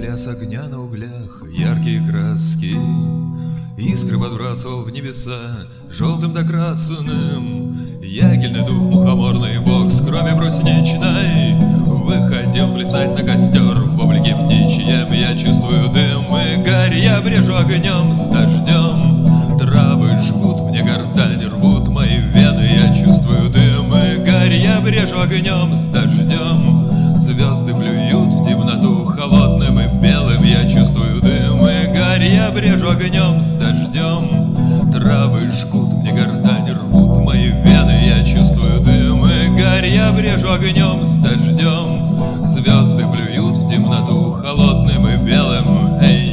Пляс огня на углях, яркие краски, искры подбрасывал в небеса желтым да красным. Ягельный дух, мухоморный бог с крови брусничной выходил плясать на костер в облике птичьем. Я чувствую дым и гарь, я брежу огнем с дождем. Травы жгут мне гортань, рвут мои вены. Я чувствую дым и гарь, я брежу огнем с дождем. Звезды плюют в темноту холодным и белым. Я чувствую дым и гарь, я брежу огнем с дождем. Травы жгут мне гортань, рвут мои вены. Я чувствую дым и гарь, я брежу огнем с дождем. Звезды плюют в темноту холодным и белым. Эй!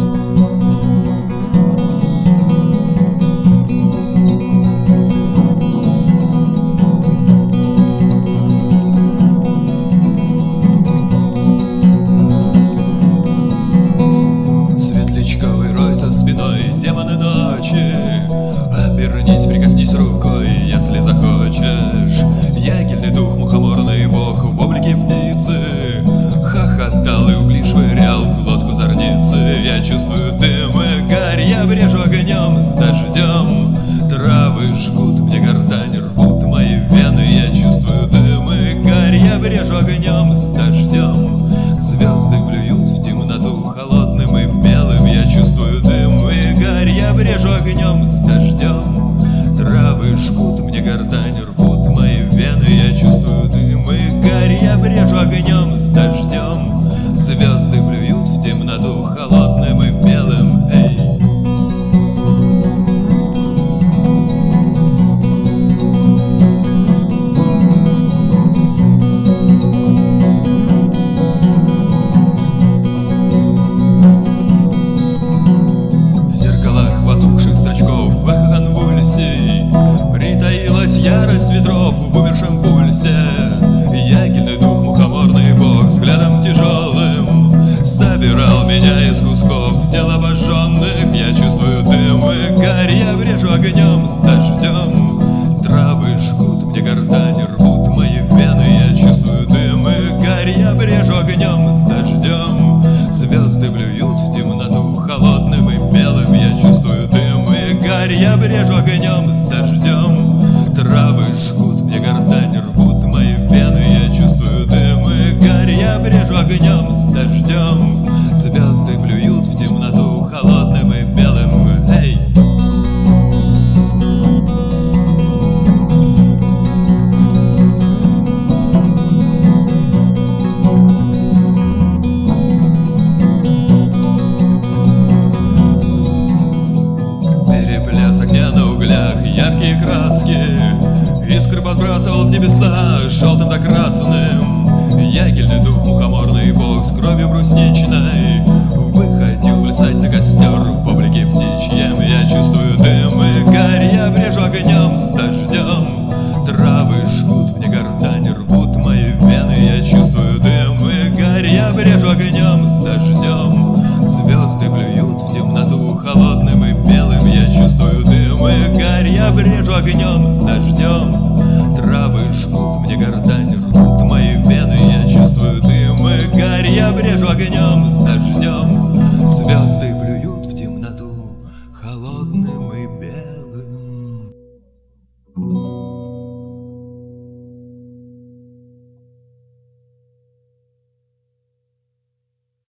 Светлячковый рой за спиной, демоны ночи. Обернись, прикоснись рукой, если захочешь. Ягельный дух, мухоморный бог в облике птицы хохотал и угли швырял в глотку зорницы. Я чувствую дым и гарь, я брежу огнем с дождем. Травы жгут мне гортань, рвут мои вены. Я чувствую дым и гарь, я брежу огнем с дождем. Звезды плюют в темноту холодным и белым. Я чувствую дым и гарь, я брежу огнем с дождем. Травы жгут мне гортань, рвут мои вены. Я чувствую дым и гарь, я брежу огнем с дождем. Звезды плюют в темноту холодным и белым. Эй! В зеркалах потухших зрачков, в эхо конвульсий притаилась ярость ветров в умершем пульсе. Ягельный дух, мухоморный бог взглядом тяжелым собирал меня из кусков тел обожженных. Я чувствую дым и гарь, я брежу огнем с дождем. Травы жгут мне гортань, рвут мои вены. Я чувствую дым и гарь, я брежу огнем с дождем. Звезды плюют в темноту холодным и белым. Я чувствую дым и гарь, я брежу огнем с дождем. Травы жгут мне гортань, рвут мои вены. Я чувствую дым и гарь, я брежу огнем с дождем. Звезды плюют в темноту холодным и белым. Эй! Перепляс огня на углях, яркие краски, искры подбрасывал в небеса желтым да красным. Ягельный дух, мухоморный бог с кровью брусничной выходил плясать на костер в облике птичьем. Я чувствую дым и гарь, я брежу огнем с дождем. Травы жгут мне гортань, рвут мои вены. Я чувствую дым и гарь, я брежу огнем с дождем. Звезды плюют в темноту холодным и белым. Я чувствую дым и гарь, я брежу огнем с дождем. Травы жгут мне гортань, рвут мои вены. Я чувствую дым и гарь, я брежу огнем с дождем. Звезды